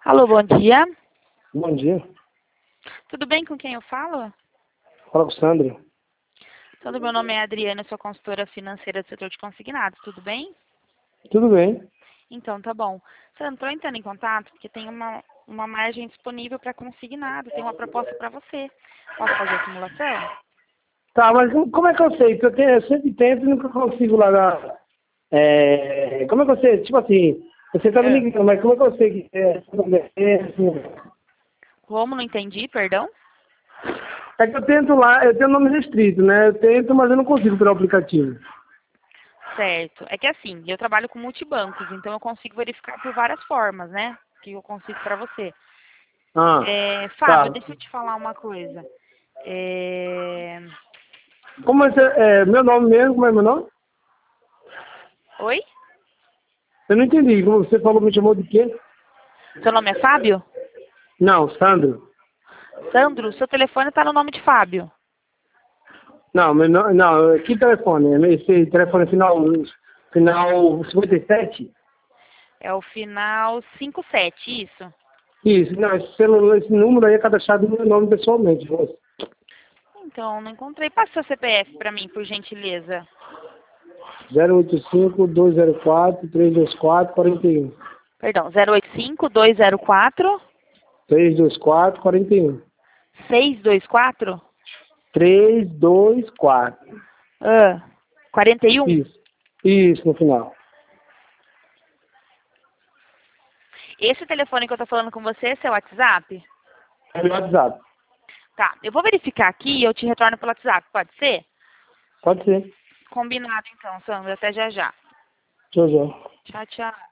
Alô, bom dia. Bom dia. Tudo bem, com quem eu falo? Fala com o Sandro. Todo meu nome é Adriana, eu sou consultora financeira do setor de consignados, tudo bem? Tudo bem? Então, tá bom. Sandro, estou entrando em contato porque tem uma margem disponível para consignado, tem uma proposta para você. Posso fazer a simulação? Tá, mas como é que eu sei? Porque eu sempre tento e nunca consigo lá dar. Como é que eu sei? Tipo assim, você tá me Ah. ligando, mas como é que eu sei que Como? Não entendi, perdão? é que eu tento lá, eu tenho nome restrito, né? Eu tento, mas eu não consigo pelo aplicativo. Certo. É que assim, eu trabalho com multibancos, então eu consigo verificar por várias formas, né? Que eu consigo para você. Ah, Fábio, tá. deixa eu te falar uma coisa. É... Como meu nome mesmo, como é meu nome? Oi? Eu não entendi. Como você falou, me chamou de quê? Seu nome é Fábio? Não, Sandro. Sandro, seu telefone está no nome de Fábio. Não, não, que telefone? Esse telefone final 57? É o final 57, isso? Isso, não, esse número aí é cadastrado no meu nome pessoalmente. Então, não encontrei. Passa seu CPF para mim, por gentileza. 085-204-324-41. Perdão, 085-204-624? 324-41. 324. Ah, 41? Isso, no final. Esse telefone que eu tô falando com você é seu WhatsApp? É meu WhatsApp. Tá, eu vou verificar aqui e eu te retorno pelo WhatsApp, pode ser? Pode ser. Combinado então, Sandra. Até já já. Tchau, tchau. Tchau, tchau.